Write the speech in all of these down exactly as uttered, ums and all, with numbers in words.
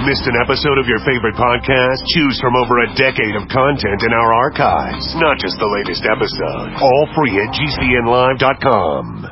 Missed an episode of your favorite podcast? Choose from over a decade of content in our archives, not just the latest episode. All free at G C N live dot com.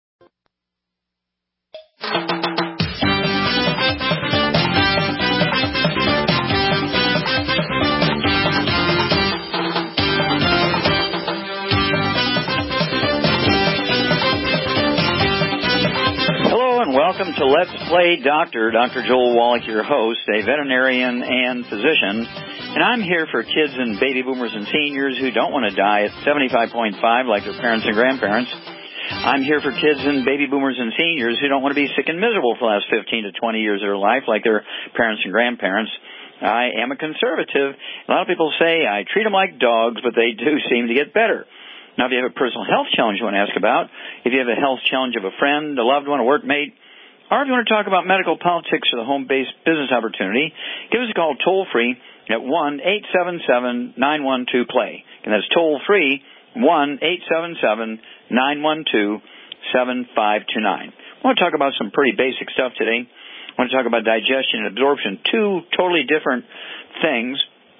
Welcome to Let's Play Doctor. Doctor Joel Wallach, your host, a veterinarian and physician. And I'm here for kids and baby boomers and seniors who don't want to die at seventy-five point five like their parents and grandparents. I'm here for kids and baby boomers and seniors who don't want to be sick and miserable for the last fifteen to twenty years of their life like their parents and grandparents. I am a conservative. A lot of people say I treat them like dogs, but they do seem to get better. Now, if you have a personal health challenge you want to ask about, if you have a health challenge of a friend, a loved one, a workmate, or if you want to talk about medical politics or the home-based business opportunity, give us a call toll-free at one eight seven seven, nine one two, play. And that's toll-free, one eight seven seven, nine one two, seven five two nine. I want to talk about some pretty basic stuff today. I want to talk about digestion and absorption, two totally different things.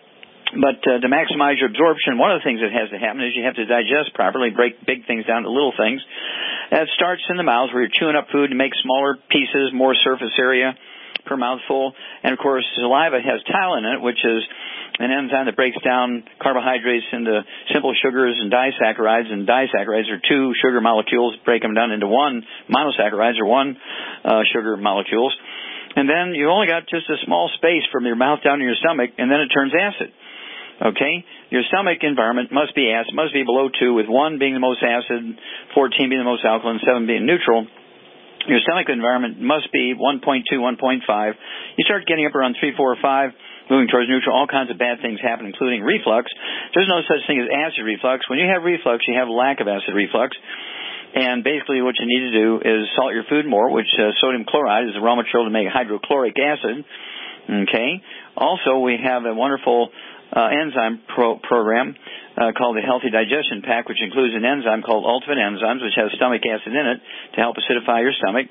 But uh, to maximize your absorption, one of the things that has to happen is you have to digest properly, break big things down to little things. That starts in the mouth where you're chewing up food to make smaller pieces, more surface area per mouthful. And, of course, saliva has thylain in it, which is an enzyme that breaks down carbohydrates into simple sugars and disaccharides. And disaccharides are two sugar molecules, break them down into one. Monosaccharides are one uh, sugar molecules. And then you only got just a small space from your mouth down to your stomach, and then it turns acid. Okay? Your stomach environment must be acid, must be below two, with one being the most acid, fourteen being the most alkaline, seven being neutral. Your stomach environment must be one point two, one point five. You start getting up around three, four, or five, moving towards neutral, all kinds of bad things happen, including reflux. There's no such thing as acid reflux. When you have reflux, you have lack of acid reflux. And basically what you need to do is salt your food more, which uh, sodium chloride is the raw material to make hydrochloric acid. Okay? Also, we have a wonderful uh, enzyme pro- program uh, called the Healthy Digestion Pack, which includes an enzyme called Ultimate Enzymes, which has stomach acid in it to help acidify your stomach.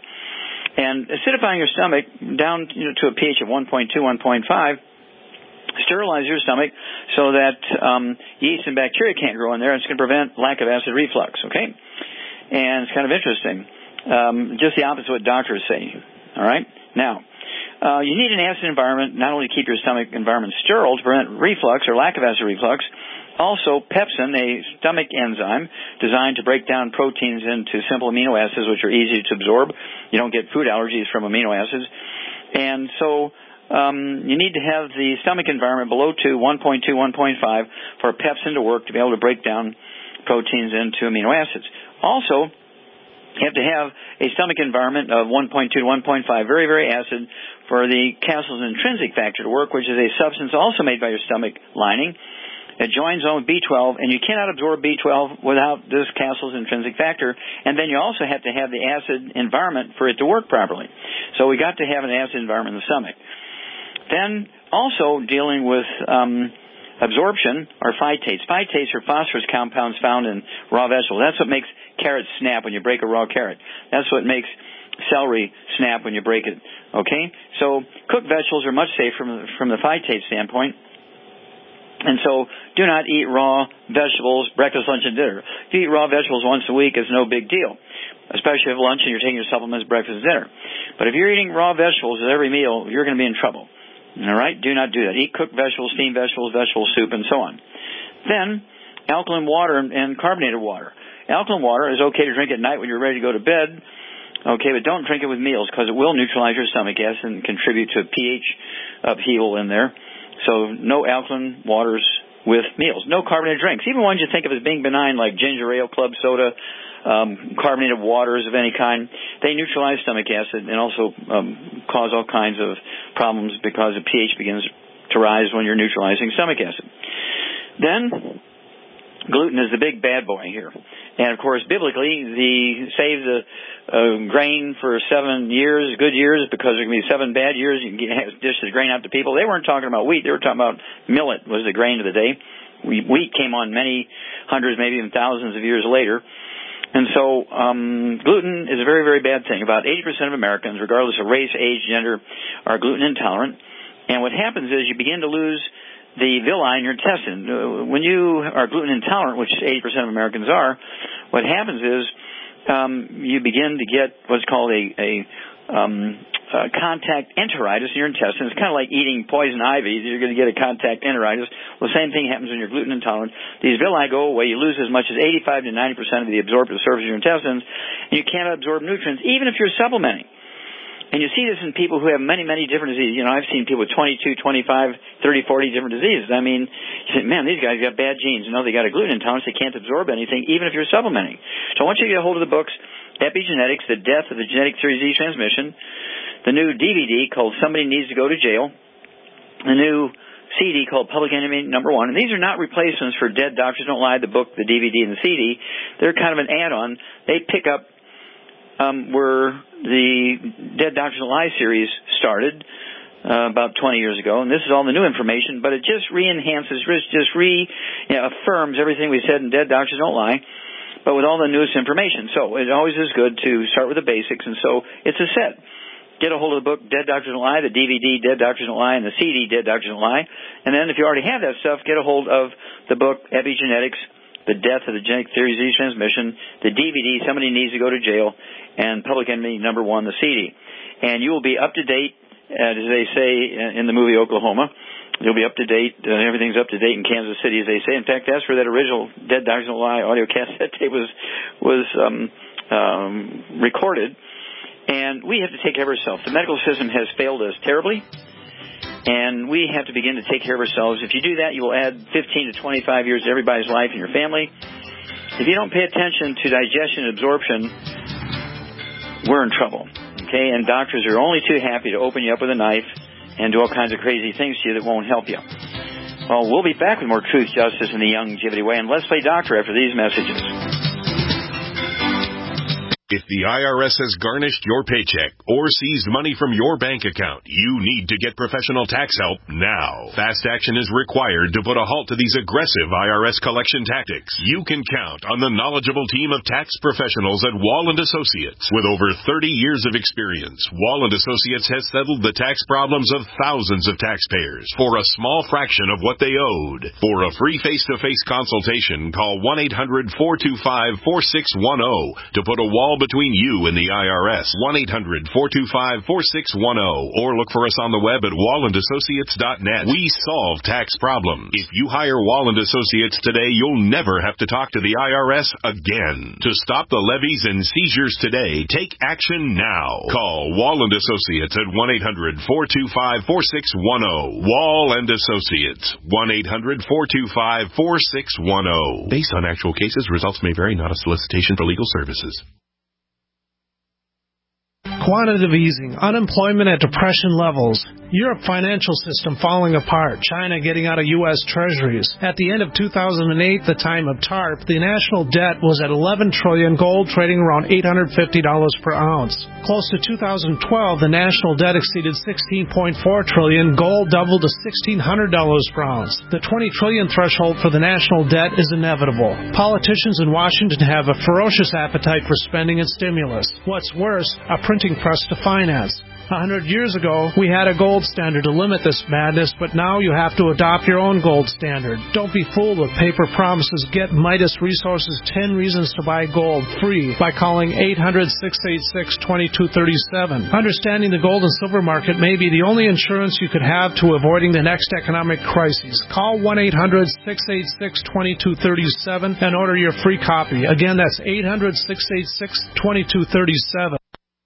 And acidifying your stomach down you know, to a pH of one point two, one point five, sterilize your stomach so that um, yeast and bacteria can't grow in there. It's going to prevent lack of acid reflux, okay? And it's kind of interesting. Um, just the opposite of what doctors say, all right? Now, uh, you need an acid environment not only to keep your stomach environment sterile to prevent reflux or lack of acid reflux, also pepsin, a stomach enzyme designed to break down proteins into simple amino acids, which are easy to absorb. You don't get food allergies from amino acids. And so um, you need to have the stomach environment below two, one point two, one point five, for pepsin to work to be able to break down proteins into amino acids. Also, you have to have a stomach environment of one point two to one point five, very, very acid, for the Castle's intrinsic factor to work, which is a substance also made by your stomach lining. It joins on with B twelve, and you cannot absorb B twelve without this Castle's intrinsic factor. And then you also have to have the acid environment for it to work properly. So we got to have an acid environment in the stomach. Then also dealing with um, absorption are phytates. Phytates are phosphorus compounds found in raw vegetables. That's what makes carrots snap when you break a raw carrot. That's what makes celery snap when you break it. Okay? So cooked vegetables are much safer from the, from the phytate standpoint. And so do not eat raw vegetables, breakfast, lunch, and dinner. If you eat raw vegetables once a week, it's no big deal, especially if you have lunch and you're taking your supplements, breakfast, and dinner. But if you're eating raw vegetables at every meal, you're going to be in trouble. All right? Do not do that. Eat cooked vegetables, steamed vegetables, vegetable soup, and so on. Then, alkaline water and carbonated water. Alkaline water is okay to drink at night when you're ready to go to bed, okay, but don't drink it with meals because it will neutralize your stomach acid and contribute to a pH upheaval in there. So no alkaline waters with meals. No carbonated drinks, even ones you think of as being benign like ginger ale, club soda, um, carbonated waters of any kind. They neutralize stomach acid and also um, cause all kinds of problems because the pH begins to rise when you're neutralizing stomach acid. Then gluten is the big bad boy here. And, of course, biblically, the save the uh, grain for seven years, good years, because there can be seven bad years. You can get, dish the grain out to people. They weren't talking about wheat. They were talking about millet was the grain of the day. Wheat came on many hundreds, maybe even thousands of years later. And so um, gluten is a very, very bad thing. About eighty percent of Americans, regardless of race, age, gender, are gluten intolerant. And what happens is you begin to lose the villi in your intestine. When you are gluten intolerant, which eighty percent of Americans are, what happens is um, you begin to get what's called a, a um, uh, contact enteritis in your intestine. It's kind of like eating poison ivy. You're going to get a contact enteritis. Well, the same thing happens when you're gluten intolerant. These villi go away. You lose as much as eighty-five to ninety percent of the absorptive surface of your intestines, and you can't absorb nutrients, even if you're supplementing. And you see this in people who have many, many different diseases. You know, I've seen people with twenty-two, twenty-five, thirty, forty different diseases. I mean, you say, man, these guys got bad genes. You know, they got a gluten intolerance. They can't absorb anything, even if you're supplementing. So I want you to get a hold of the books, Epigenetics, The Death of the Genetic Theory of Disease Transmission, the new D V D called Somebody Needs to Go to Jail, the new C D called Public Enemy Number One. And these are not replacements for Dead Doctors Don't Lie, the book, the D V D, and the C D. They're kind of an add-on. They pick up Um, where the Dead Doctors Don't Lie series started uh, about twenty years ago, and this is all the new information, but it just re-enhances, just reaffirms everything we said in Dead Doctors Don't Lie, but with all the newest information. So it always is good to start with the basics, and so it's a set. Get a hold of the book, Dead Doctors Don't Lie, the D V D, Dead Doctors Don't Lie, and the C D, Dead Doctors Don't Lie. And then if you already have that stuff, get a hold of the book, Epigenetics, The Death of the Genetic Theory of Disease Transmission, the D V D, Somebody Needs to Go to Jail, and Public Enemy Number One, the C D. And you will be up to date, as they say in the movie Oklahoma. You'll be up to date. Uh, everything's up to date in Kansas City, as they say. In fact, that's where that original Dead Doctors Don't Lie audio cassette tape was was um, um, recorded. And we have to take care of ourselves. The medical system has failed us terribly, and we have to begin to take care of ourselves. If you do that, you will add fifteen to twenty-five years to everybody's life and your family. If you don't pay attention to digestion and absorption, we're in trouble, okay? And doctors are only too happy to open you up with a knife and do all kinds of crazy things to you that won't help you. Well, we'll be back with more Truth, Justice, and the Youngevity Way, and Let's Play Doctor after these messages. If the I R S has garnished your paycheck or seized money from your bank account, you need to get professional tax help now. Fast action is required to put a halt to these aggressive I R S collection tactics. You can count on the knowledgeable team of tax professionals at Wall and Associates. With over thirty years of experience, Wall and Associates has settled the tax problems of thousands of taxpayers for a small fraction of what they owed. For a free face-to-face consultation, call one eight hundred, four two five, four six one zero to put a wall between you and the I R S. one eight hundred, four two five, four six one zero or look for us on the web at wall and associates dot net. We solve tax problems. If you hire Wall and Associates today, you'll never have to talk to the I R S again. To stop the levies and seizures today, take action now. Call Wall and Associates at one eight hundred, four two five, four six one zero. Wall and Associates, one eight hundred, four two five, four six one zero. Based on actual cases, results may vary, not a solicitation for legal services. Quantitative easing, unemployment at depression levels, Europe financial system falling apart, China getting out of U S treasuries. At the end of two thousand eight, the time of TARP, the national debt was at eleven trillion dollars, gold trading around eight hundred fifty dollars per ounce. Close to two thousand twelve, the national debt exceeded sixteen point four trillion dollars, gold doubled to sixteen hundred dollars per ounce. The twenty trillion dollars threshold for the national debt is inevitable. Politicians in Washington have a ferocious appetite for spending and stimulus. What's worse, a printing press to finance. A hundred years ago, we had a gold standard to limit this madness, but now you have to adopt your own gold standard. Don't be fooled with paper promises. Get Midas Resources ten Reasons to Buy Gold free by calling eight hundred, six eight six, two two three seven. Understanding the gold and silver market may be the only insurance you could have to avoiding the next economic crisis. Call one eight hundred, six eight six, two two three seven and order your free copy. Again, that's eight hundred, six eight six, two two three seven.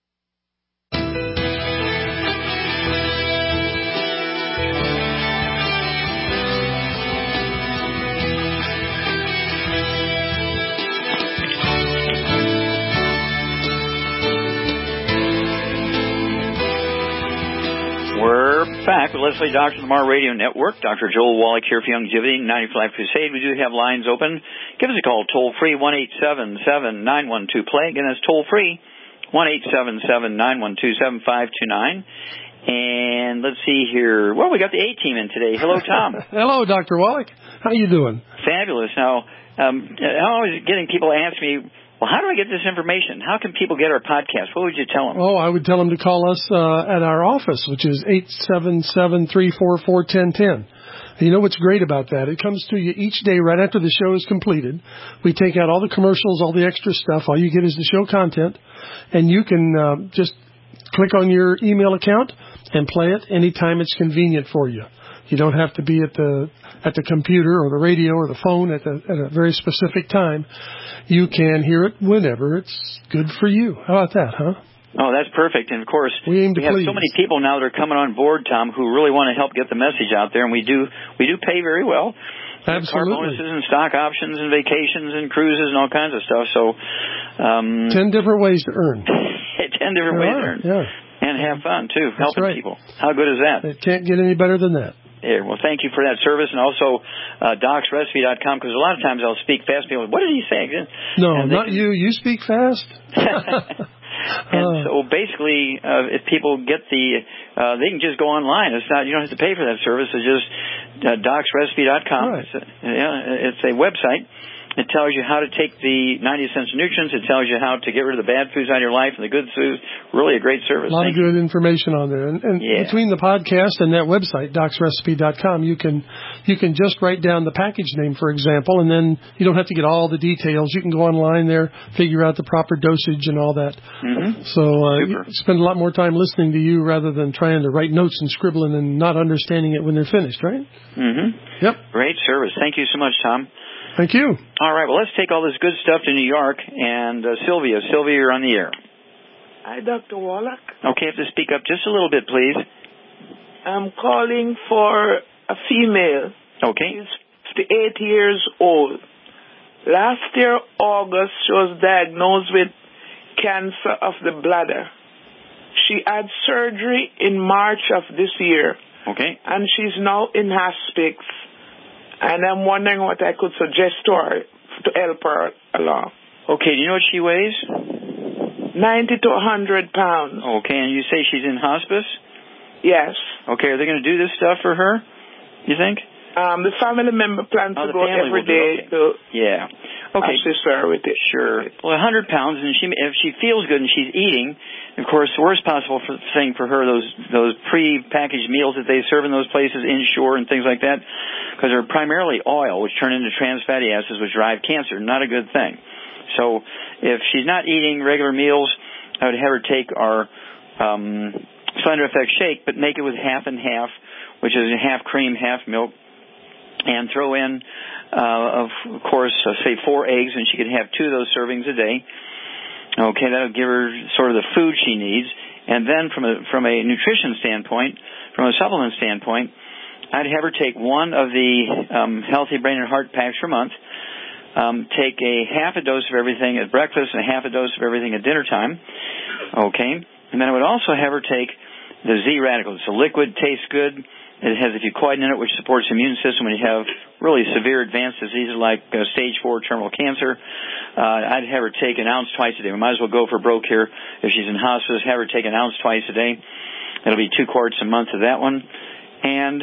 Back with Leslie Doctor Lamar Radio Network. Doctor Joel Wallach here for Youngevity, ninety-five Crusade. We do have lines open. Give us a call, toll free, one eight seven seven, nine one two, play. Again, that's toll free, one eight seven seven, nine one two, seven five two nine. And let's see here. Well, we got the A-team in today. Hello, Tom. Hello, Doctor Wallach. How you doing? Fabulous. Now, um, I'm always getting people ask me, Well, how do I get this information? How can people get our podcast? What would you tell them? Oh, I would tell them to call us uh, at our office, which is eight seven seven, three four four, one zero one zero. You know what's great about that? It comes to you each day right after the show is completed. We take out all the commercials, all the extra stuff. All you get is the show content, and you can uh, just click on your email account and play it anytime it's convenient for you. You don't have to be at the at the computer or the radio or the phone at, the, at a very specific time. You can hear it whenever it's good for you. How about that, huh? Oh, that's perfect. And, of course, we, aim to we have please. so many people now that are coming on board, Tom, who really want to help get the message out there, and we do we do pay very well. Absolutely. Car bonuses and stock options and vacations and cruises and all kinds of stuff. So, um, Ten different ways to earn. Ten different there ways are, to earn. Yeah. And have fun, too, That's helping right. people. How good is that? It can't get any better than that. Yeah, well, thank you for that service, and also uh, docs recipe dot com, because a lot of times I'll speak fast. People, what did he say? No, and not can... you. You speak fast. And uh, so basically, uh, if people get the, uh, they can just go online. It's not, you don't have to pay for that service. It's just uh, docs recipe dot com. Right. It's a, yeah, it's a website. It tells you how to take the ninety essential nutrients. It tells you how to get rid of the bad foods out of your life and the good foods. Really a great service. A lot Thank of good you. information on there. And, and yeah. between the podcast and that website, docs recipe dot com, you can you can just write down the package name, for example, and then you don't have to get all the details. You can go online there, figure out the proper dosage and all that. Mm-hmm. So uh, you Super. spend a lot more time listening to you rather than trying to write notes and scribbling and not understanding it when they're finished, right? Mm-hmm. Yep. Great service. Thank you so much, Tom. Thank you. All right, well, let's take all this good stuff to New York. And uh, Sylvia, Sylvia, you're on the air. Hi, Doctor Wallach. Okay, you have to speak up just a little bit, please. I'm calling for a female. Okay. She's fifty-eight years old. Last year, August, she was diagnosed with cancer of the bladder. She had surgery in March of this year. Okay. And she's now in hospice. And I'm wondering what I could suggest to her to help her along. Okay, do you know what she weighs? ninety to one hundred pounds. Okay, and you say she's in hospice? Yes. Okay, are they going to do this stuff for her, you think? Um, the family member plans oh, to go every day okay. to yeah. Okay. assist her with it. Sure. Well, one hundred pounds, and she if she feels good and she's eating, of course, the worst possible for, thing for her, those those pre-packaged meals that they serve in those places inshore and things like that, because they're primarily oil, which turn into trans fatty acids, which drive cancer. Not a good thing. So if she's not eating regular meals, I would have her take our um, Slender Effect shake, but make it with half and half, which is half cream, half milk, and throw in, uh, of course, uh, say four eggs, and she could have two of those servings a day. Okay, that'll give her sort of the food she needs. And then from a from a nutrition standpoint, from a supplement standpoint, I'd have her take one of the um, Healthy Brain and Heart packs per month, um, take a half a dose of everything at breakfast and a half a dose of everything at dinner time. Okay, and then I would also have her take the Z-Radical. It's a liquid, tastes good. It has a fucoid in it, which supports the immune system when you have really severe advanced diseases like uh, stage four terminal cancer. Uh, I'd have her take an ounce twice a day. We might as well go for broke here. If she's in hospice, have her take an ounce twice a day. It'll be two quarts a month of that one. And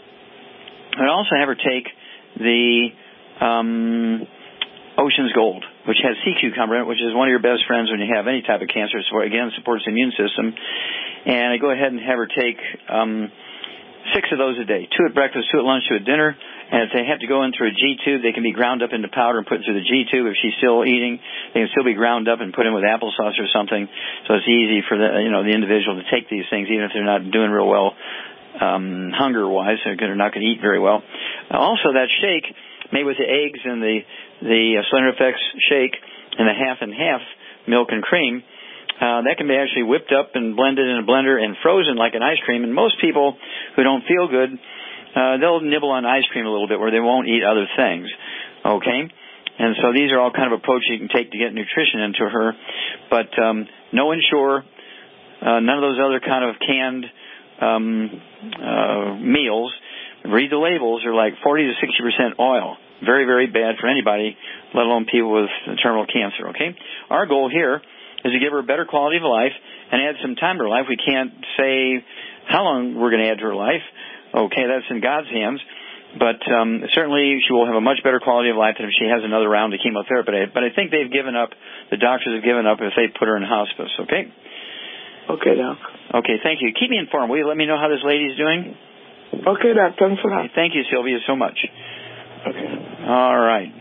I'd also have her take the um, Ocean's Gold, which has sea cucumber in it, which is one of your best friends when you have any type of cancer. So, again, supports the immune system. And I go ahead and have her take Um, Six of those a day, two at breakfast, two at lunch, two at dinner. And if they have to go in through a G-tube, they can be ground up into powder and put through the G-tube. If she's still eating, they can still be ground up and put in with applesauce or something. So it's easy for the, you know, the individual to take these things, even if they're not doing real well um, hunger-wise. They're not going to eat very well. Also, that shake made with the eggs and the, the Slender Effects shake and the half and half milk and cream, Uh, that can be actually whipped up and blended in a blender and frozen like an ice cream. And most people who don't feel good, uh, they'll nibble on ice cream a little bit where they won't eat other things. Okay? And so these are all kind of approaches you can take to get nutrition into her. But um, no Ensure, uh, none of those other kind of canned um, uh, meals. Read the labels. They're like forty to sixty percent oil. Very, very bad for anybody, let alone people with terminal cancer. Okay? Our goal here is to give her a better quality of life and add some time to her life. We can't say how long we're going to add to her life. Okay, that's in God's hands. But um, certainly she will have a much better quality of life than if she has another round of chemotherapy. But I, but I think they've given up, the doctors have given up if they put her in hospice, okay? Okay, Doc. Okay, thank you. Keep me informed. Will you let me know how this lady's doing? Okay, Doc. Thanks a lot. Okay, thank you, Sylvia, so much. Okay. All right.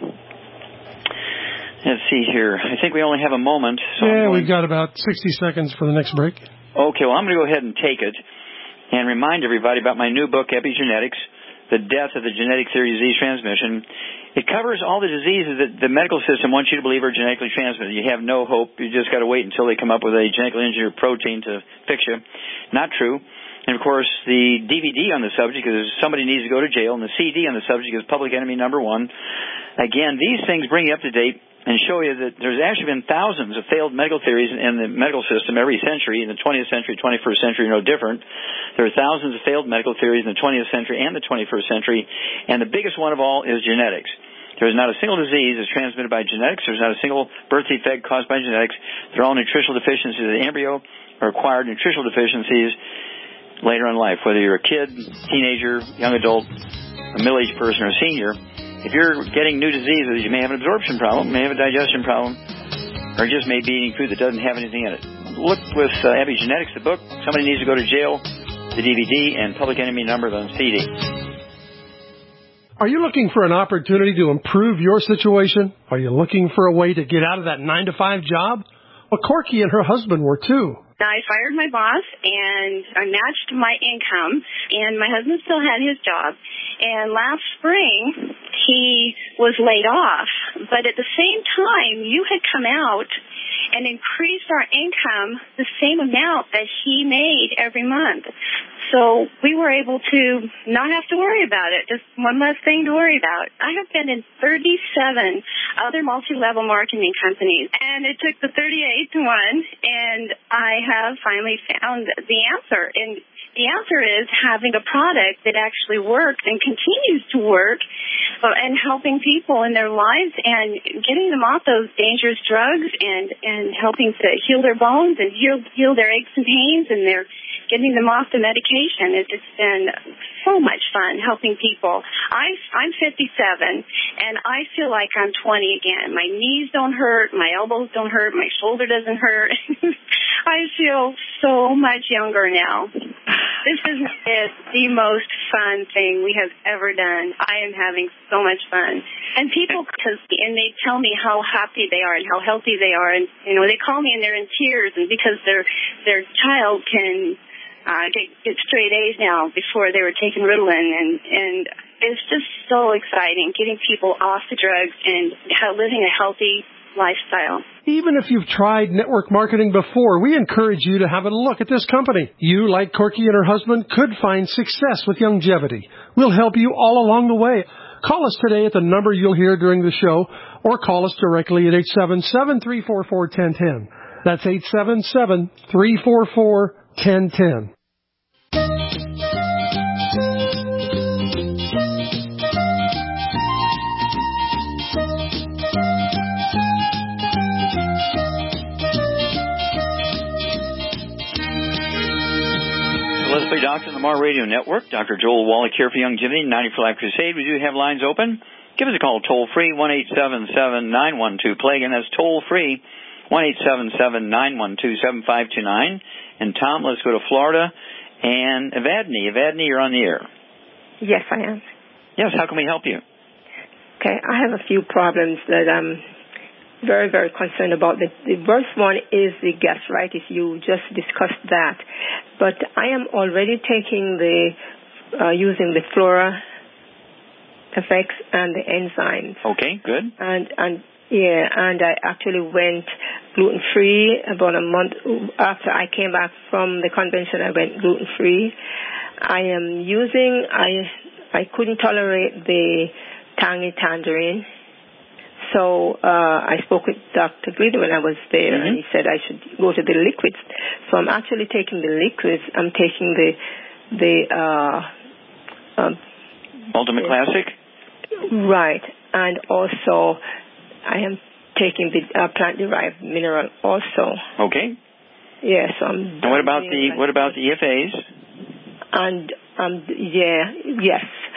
Let's see here. I think we only have a moment. So yeah, we've got about sixty seconds for the next break. Okay, well, I'm going to go ahead and take it and remind everybody about my new book, Epigenetics, The Death of the Genetic Theory of Disease Transmission. It covers all the diseases that the medical system wants you to believe are genetically transmitted. You have no hope. You just got to wait until they come up with a genetically engineered protein to fix you. Not true. And, of course, the D V D on the subject is Somebody Needs to Go to Jail, and the C D on the subject is Public Enemy Number One. Again, these things bring you up to date and show you that there's actually been thousands of failed medical theories in the medical system every century. In the twentieth century, twenty-first century, no different. There are thousands of failed medical theories in the twentieth century and the twenty-first century, and the biggest one of all is genetics. There is not a single disease that's transmitted by genetics. There's not a single birth defect caused by genetics. They're all nutritional deficiencies of the embryo or acquired nutritional deficiencies later in life, whether you're a kid, teenager, young adult, a middle-aged person, or a senior. If you're getting new diseases, you may have an absorption problem, may have a digestion problem, or just may be eating food that doesn't have anything in it. Look with uh, Epigenetics, the book, Somebody Needs to Go to Jail, the D V D, and Public Enemy Number on C D. Are you looking for an opportunity to improve your situation? Are you looking for a way to get out of that nine to five job? Well, Corky and her husband were too. I fired my boss, and I matched my income, and my husband still had his job. And last spring, he was laid off. But at the same time, you had come out and increased our income the same amount that he made every month. So we were able to not have to worry about it, just one less thing to worry about. I have been in thirty-seven other multi-level marketing companies, and it took the thirty-eighth one, and I have finally found the answer. And the answer is having a product that actually works and continues to work uh, and helping people in their lives and getting them off those dangerous drugs and, and helping to heal their bones and heal, heal their aches and pains, and they're getting them off the medication. It's just been so much fun helping people. I, I'm fifty-seven, and I feel like I'm twenty again. My knees don't hurt. My elbows don't hurt. My shoulder doesn't hurt. I feel so much younger now. This is, is the most fun thing we have ever done. I am having so much fun. And people, cause, and they tell me how happy they are and how healthy they are. And, you know, they call me and they're in tears, and because their their child can uh, get, get straight A's now before they were taking Ritalin. And, and it's just so exciting getting people off the drugs and how, living a healthy lifestyle. Even if you've tried network marketing before, we encourage you to have a look at this company. You, like Corky and her husband, could find success with longevity. We'll help you all along the way. Call us today at the number you'll hear during the show, or call us directly at eight seven seven, three four four, one zero one zero. That's eight seven seven, three four four, one zero one zero. Let's Play Doctor on the Mar Radio Network. Doctor Joel Wallach here for Youngevity, ninety for Life Crusade. We do have lines open. Give us a call toll-free, one eight seven seven, nine one two, play. Again, that's toll-free, one eight seven seven, nine one two, seven five two nine. And Tom, let's go to Florida. And Evadne. Evadne, you're on the air. Yes, I am. Yes, how can we help you? Okay, I have a few problems that I'm very, very concerned about. The, the worst one is the gastritis. You just discussed that. But I am already taking the, uh, using the Flora effects and the enzymes. Okay, good. And, and, yeah, and I actually went gluten-free about a month after I came back from the convention. I went gluten-free. I am using, I, I couldn't tolerate the tangy tangerine. So uh, I spoke with Doctor Greedy when I was there, mm-hmm. and he said I should go to the liquids. So I'm actually taking the liquids. I'm taking the the uh, um, Ultimate the, Classic. Right, and also I am taking the uh, plant-derived mineral also. Okay. Yeah. So I'm. And what about the what about the E F As? And um yeah yes.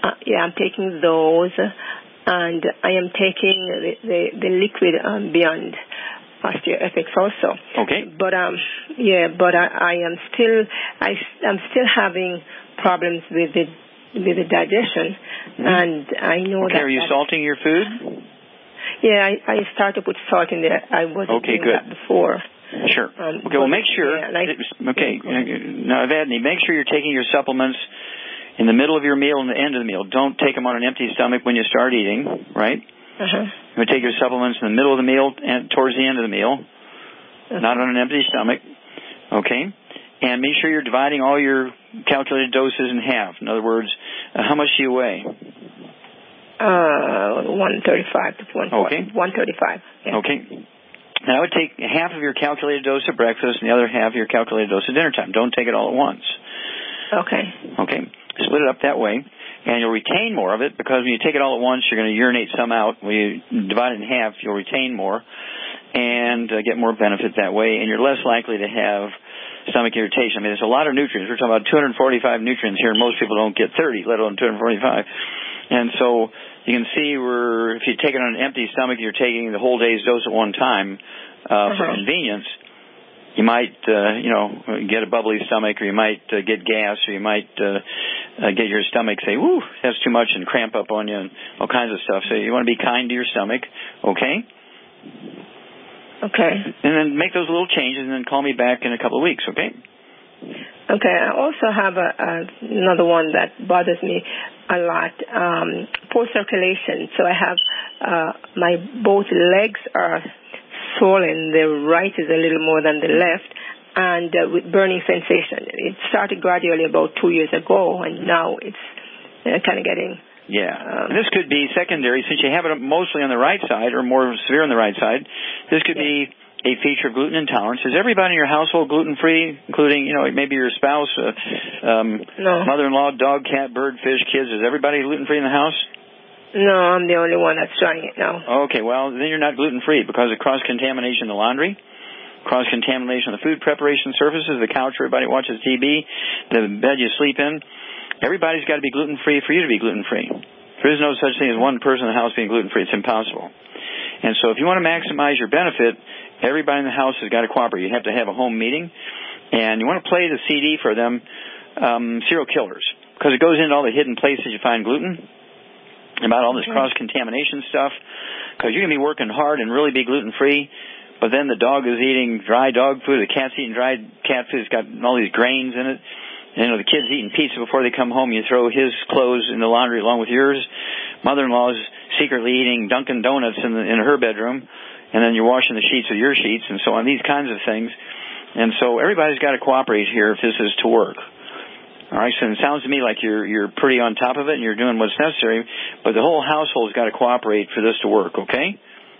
Uh, yeah, I'm taking those, and I am taking the, the, the liquid um, Beyond OsteoFX also. Okay. But um, yeah, but I, I am still I I'm still having problems with the with the digestion, mm-hmm. and I know okay, that. Are you salting your food? Yeah, I, I started to put salt in there. I wasn't okay, doing good. that before. Sure. Um, okay, well, make sure. Yeah, like, okay. Now, Evadne, make sure you're taking your supplements in the middle of your meal and the end of the meal. Don't take them on an empty stomach when you start eating, right? Uh-huh. You want to take your supplements in the middle of the meal and towards the end of the meal, okay. Not on an empty stomach, okay? And make sure you're dividing all your calculated doses in half. In other words, uh, how much do you weigh? Uh, one thirty-five to one forty. Okay. one thirty-five. Yeah. Okay. Now, I would take half of your calculated dose at breakfast and the other half of your calculated dose at dinner time. Don't take it all at once. Okay. Okay. Split it up that way, and you'll retain more of it because when you take it all at once, you're going to urinate some out. When you divide it in half, you'll retain more and uh, get more benefit that way, and you're less likely to have stomach irritation. I mean, there's a lot of nutrients. We're talking about two hundred forty-five nutrients here, and most people don't get thirty, let alone two hundred forty-five. And so you can see where if you take it on an empty stomach, you're taking the whole day's dose at one time uh, uh-huh. for convenience. You might, uh, you know, get a bubbly stomach, or you might uh, get gas, or you might uh, uh, get your stomach say, "Woo, that's too much," and cramp up on you, and all kinds of stuff. So you want to be kind to your stomach, okay? Okay. And then make those little changes, and then call me back in a couple of weeks, okay? Okay. I also have a, a, another one that bothers me a lot, um, poor circulation. So I have uh, my both legs are swollen. The right is a little more than the left, and uh, with burning sensation. It started gradually about two years ago, and now it's uh, kind of getting... Yeah. Um, this could be secondary, since you have it mostly on the right side, or more severe on the right side. This could yeah. be a feature of gluten intolerance. Is everybody in your household gluten-free, including, you know, maybe your spouse, uh, um, no. mother-in-law, dog, cat, bird, fish, kids? Is everybody gluten-free in the house? No, I'm the only one that's trying it now. Okay, well, then you're not gluten-free because of cross-contamination in the laundry, cross-contamination of the food preparation surfaces, the couch where everybody watches T V, the bed you sleep in. Everybody's got to be gluten-free for you to be gluten-free. There is no such thing as one person in the house being gluten-free. It's impossible. And so if you want to maximize your benefit, everybody in the house has got to cooperate. You have to have a home meeting, and you want to play the C D for them, um, Serial Killers, because it goes into all the hidden places you find gluten, about all this cross-contamination stuff, because you're going to be working hard and really be gluten-free, but then the dog is eating dry dog food, the cat's eating dry cat food, it's got all these grains in it. You know, the kid's eating pizza before they come home. You throw his clothes in the laundry along with yours. Mother-in-law's secretly eating Dunkin' Donuts in, the, in her bedroom, and then you're washing the sheets with your sheets, and so on, these kinds of things. And so everybody's got to cooperate here if this is to work. All right, so it sounds to me like you're you're pretty on top of it and you're doing what's necessary, but the whole household's got to cooperate for this to work, okay?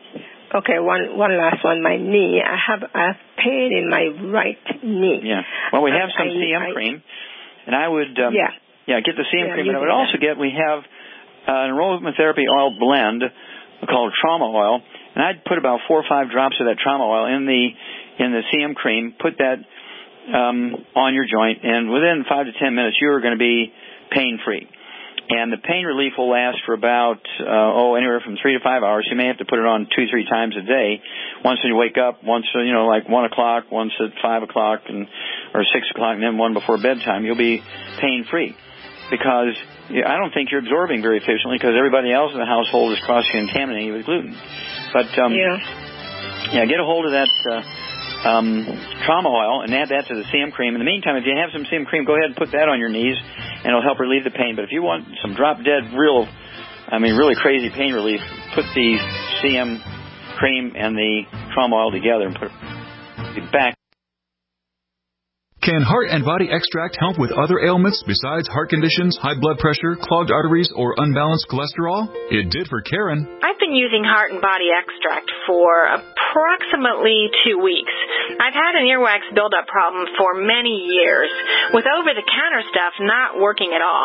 Okay, one one last one. My knee. I have I have pain in my right knee. Yeah. Well, we have some I, C M I, cream, and I would um, yeah yeah get the C M yeah, cream, and I would also get we have uh, an aromatherapy oil blend called Trauma Oil, and I'd put about four or five drops of that Trauma Oil in the in the C M cream. Put that um, on your joint, and within five to ten minutes, you are going to be pain free. And the pain relief will last for about, uh, oh, anywhere from three to five hours. You may have to put it on two, three times a day. Once when you wake up, once, you know, like one o'clock, once at five o'clock, and or six o'clock, and then one before bedtime. You'll be pain-free because I don't think you're absorbing very efficiently because everybody else in the household is cross-contaminating with gluten. But, um, yeah. yeah, get a hold of that uh, um, Trauma Oil and add that to the C M cream. In the meantime, if you have some C M cream, go ahead and put that on your knees, and it'll help relieve the pain. But if you want some drop-dead, real, I mean, really crazy pain relief, put the C M cream and the Trauma Oil together and put it back. Can Heart and Body Extract help with other ailments besides heart conditions, high blood pressure, clogged arteries, or unbalanced cholesterol? It did for Karen. I've been using Heart and Body Extract for approximately two weeks. I've had an earwax buildup problem for many years, with over-the-counter stuff not working at all.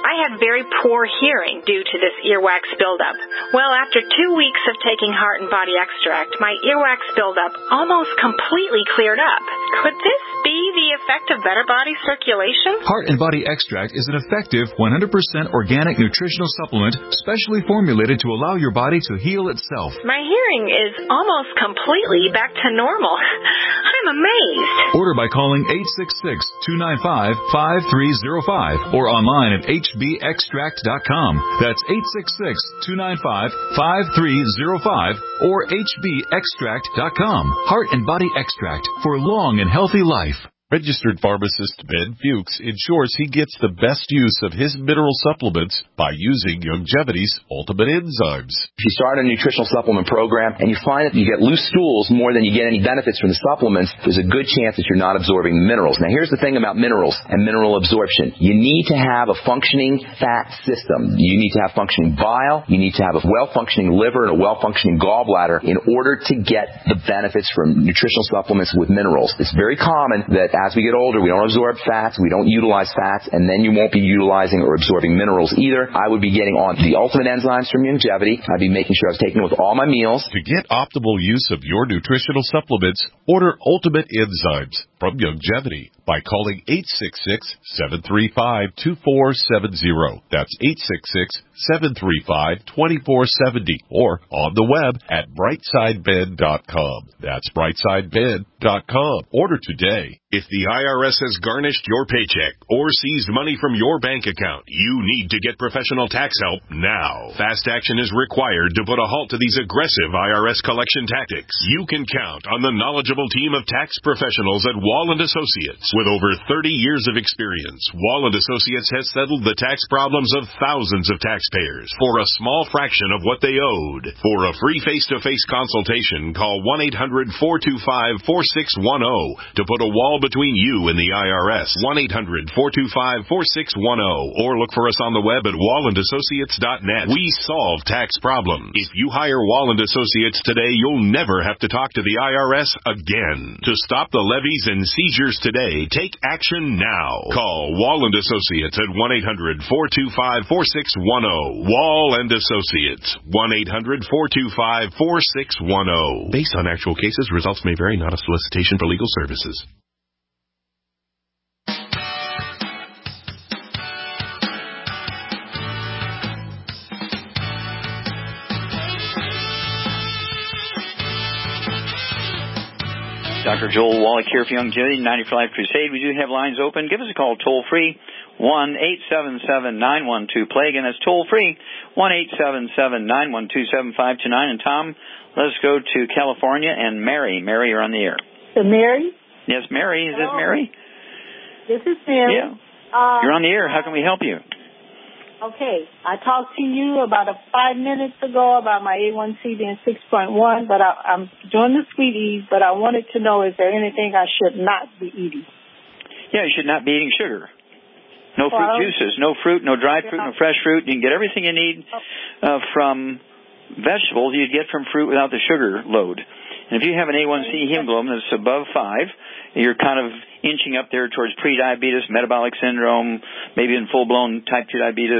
I had very poor hearing due to this earwax buildup. Well, after two weeks of taking Heart and Body Extract, my earwax buildup almost completely cleared up. Could this be the effect of better body circulation? Heart and Body Extract is an effective one hundred percent organic nutritional supplement specially formulated to allow your body to heal itself. My hearing is almost completely back to normal. I'm amazed. Order by calling eight six six, two nine five, five three zero five or online at h b extract dot com. That's eight six six, two nine five, five three zero five or h b extract dot com. Heart and Body Extract for long and healthy life. Registered pharmacist Ben Fuchs ensures he gets the best use of his mineral supplements by using Youngevity's Ultimate Enzymes. If you start a nutritional supplement program and you find that you get loose stools more than you get any benefits from the supplements, there's a good chance that you're not absorbing minerals. Now, here's the thing about minerals and mineral absorption. You need to have a functioning fat system. You need to have functioning bile. You need to have a well-functioning liver and a well-functioning gallbladder in order to get the benefits from nutritional supplements with minerals. It's very common that as we get older, we don't absorb fats, we don't utilize fats, and then you won't be utilizing or absorbing minerals either. I would be getting on the Ultimate Enzymes from Youngevity. I'd be making sure I was taking it with all my meals. To get optimal use of your nutritional supplements, order Ultimate Enzymes from Youngevity by calling eight six six, seven three five, two four seven zero. That's eight six six, seven three five, two four seven zero or on the web at brightside ben dot com. That's brightside ben dot com. Order today. If the I R S has garnished your paycheck or seized money from your bank account, you need to get professional tax help now. Fast action is required to put a halt to these aggressive I R S collection tactics. You can count on the knowledgeable team of tax professionals at Wall and Associates. With over thirty years of experience, Wall and Associates has settled the tax problems of thousands of taxpayers for a small fraction of what they owed. For a free face-to-face consultation, call one eight hundred, four two five, four six one zero to put a wall between you and the I R S. one eight hundred, four two five, four six one zero or look for us on the web at wall and associates dot net. We solve tax problems. If you hire Wall and Associates today, you'll never have to talk to the I R S again. To stop the levies and seizures today, take action now. Call Wall and Associates at one eight hundred, four two five, four six one zero. Wall and Associates, one eight hundred, four two five, four six one zero. Based on actual cases, results may vary, not a solicitation for legal services. Doctor Joel Wallach here for Youngevity, ninety for Life Crusade. We do have lines open. Give us a call toll-free, one eight seven seven, nine one two, play. Again, that's toll-free, one eight seven seven, nine one two, seven five two nine. And, Tom, let's go to California. And Mary. Mary, you're on the air. So, Mary? Yes, Mary. Is Hello. this Mary? This is Mary. Yeah. Uh, you're on the air. How can we help you? Okay. I talked to you about a five minutes ago about my A one C being six point one, but I, I'm doing the sweeties, but I wanted to know, is there anything I should not be eating? Yeah, you should not be eating sugar. No fruit well, juices, no fruit, no dried fruit, no fresh fruit. You can get everything you need uh, from vegetables you'd get from fruit without the sugar load. And if you have an A one C hemoglobin that's above five, you're kind of inching up there towards prediabetes, metabolic syndrome, maybe in full-blown type two diabetes.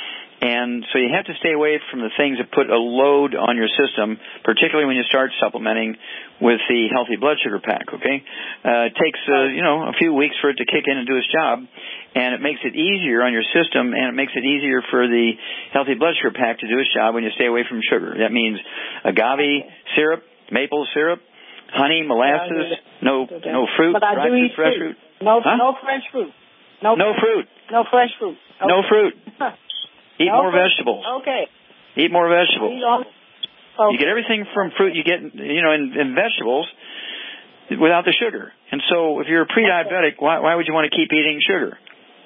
And so you have to stay away from the things that put a load on your system, particularly when you start supplementing with the Healthy Blood Sugar Pack, okay? Uh, it takes, uh, you know, a few weeks for it to kick in and do its job, and it makes it easier on your system, and it makes it easier for the Healthy Blood Sugar Pack to do its job when you stay away from sugar. That means agave syrup, maple syrup, honey, molasses, no no fruit, but I dried do fruit, eat fresh fruit. fruit. No, huh? no fresh fruit. No, no fruit. No fresh fruit. Okay. No fruit. Eat no more fruit. vegetables. Okay. Eat more vegetables. Okay. You get everything from fruit you get, you know, in, in vegetables without the sugar. And so if you're a pre-diabetic, why, why would you want to keep eating sugar?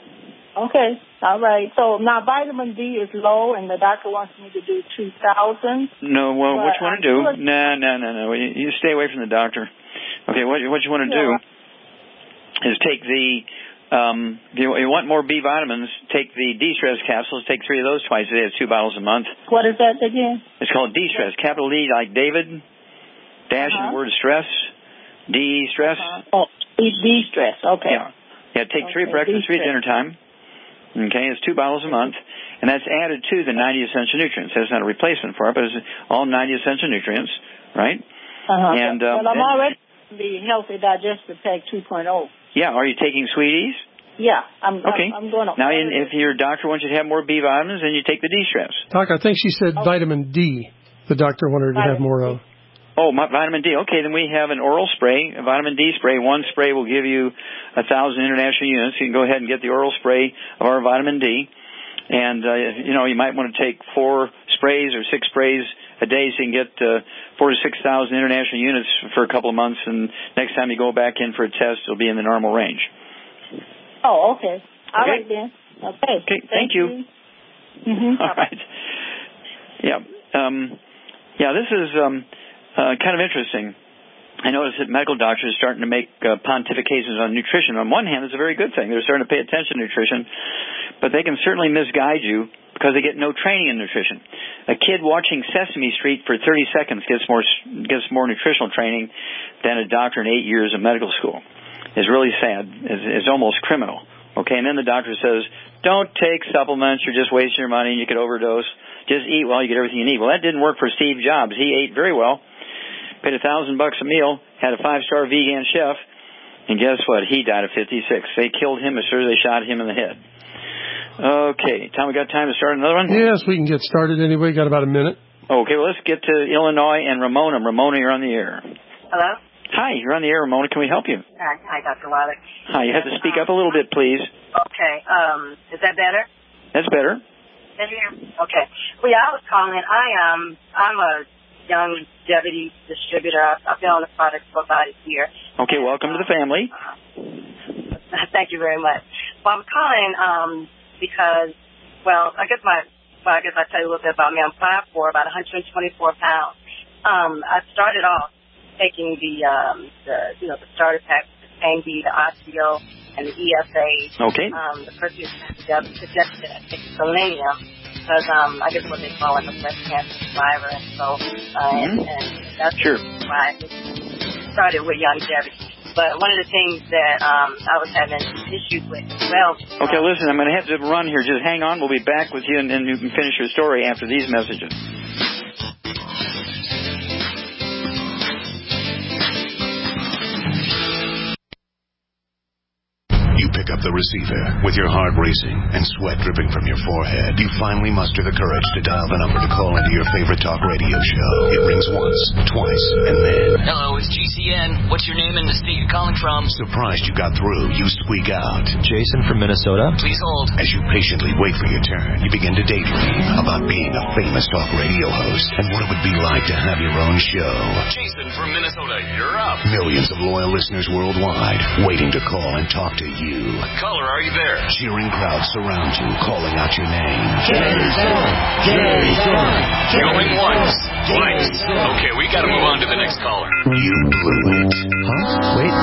Okay. All right. So now vitamin D is low, and the doctor wants me to do two thousand. No, well, what you want to do? No, no, no, no. You, you stay away from the doctor. Okay, what, what you want to yeah. do is take the, um, if you, you want more B vitamins, take the D-Stress capsules. Take three of those twice a day. It's two bottles a month. What is that again? It's called D-Stress. Capital D like David, dash uh-huh. in the word stress, D-Stress. Uh-huh. Oh, D-Stress. Okay. Yeah. Yeah, take okay. three at breakfast, three at dinner time. Okay, it's two bottles a month, and that's added to the ninety essential nutrients. That's not a replacement for it, but it's all ninety essential nutrients, right? Uh-huh. And, uh, well, I'm and, already the Healthy Digestive Pack two point oh. Yeah, are you taking Sweeties? Yeah, I'm, okay. I'm, I'm going to. Now, in, if your doctor wants you to have more B vitamins, then you take the D-Straps. Doc, I think she said oh. vitamin D. The doctor wanted her to vitamin have more of. Oh, my, vitamin D. Okay, then we have an oral spray, a vitamin D spray. One spray will give you a thousand international units. You can go ahead and get the oral spray of our vitamin D. And, uh, you know, you might want to take four sprays or six sprays a day so you can get uh, four to six thousand international units for a couple of months. And next time you go back in for a test, it'll be in the normal range. Oh, okay. All okay. right, then. Okay. Okay, thank, thank you. you. Mm-hmm. All right. Yeah. Um, yeah, this is um, uh, kind of interesting. I notice that medical doctors are starting to make uh, pontifications on nutrition. On one hand, it's a very good thing. They're starting to pay attention to nutrition, but they can certainly misguide you because they get no training in nutrition. A kid watching Sesame Street for thirty seconds gets more gets more nutritional training than a doctor in eight years of medical school. It's really sad. It's, it's almost criminal. Okay, and then the doctor says, don't take supplements. You're just wasting your money and you could overdose. Just eat well, you get everything you need. Well, that didn't work for Steve Jobs. He ate very well. Paid a thousand bucks a meal, had a five-star vegan chef, and guess what? He died at fifty-six. They killed him as soon as they shot him in the head. Okay, Tom, we got time to start another one? Yes, we can get started anyway. Got about a minute. Okay, well, let's get to Illinois and Ramona. Ramona, you're on the air. Hello? Hi, you're on the air, Ramona. Can we help you? Hi, hi Doctor Wallach. Hi, you have to speak up a little bit, please. Okay, um, is that better? That's better. Okay. Well, yeah, I was calling. I um, I'm a young longevity distributor. I've, I've been on the product for about a year. Okay, welcome to the family. Thank you very much. Well, I'm calling um, because, well, I guess my, well, I guess I'll tell you a little bit about me. I'm five foot four, about one hundred twenty-four pounds. Um, I started off taking the, um, the, you know, the starter pack, the Pain B, the Osteo, and the E F A. Okay. Um, the person who suggested that I take selenium because, um, I guess what they call it, a breast cancer survivor. And so, uh, mm-hmm. and, and that's sure. why I started with longevity. But one of the things that um, I was having issues with as well. Okay, listen, I'm going to have to run here. Just hang on. We'll be back with you, and, and you can finish your story after these messages. You pick up the receiver with your heart racing and sweat dripping from your forehead. You finally muster the courage to dial the number to call into your favorite talk radio show. It rings once, twice, and then... Hello, it's G C N. What's your name and the state you're calling from? Surprised you got through, you squeak out. Jason from Minnesota. Please hold. As you patiently wait for your turn, you begin to daydream about being a famous talk radio host and what it would be like to have your own show. Jason from Minnesota, you're up. Millions of loyal listeners worldwide waiting to call and talk to you. Caller, are you there? Cheering crowds surround you, calling out your name. Jason! Jason! Going once, twice. Okay, we gotta move on to the next caller. You blew it. Huh? Wait,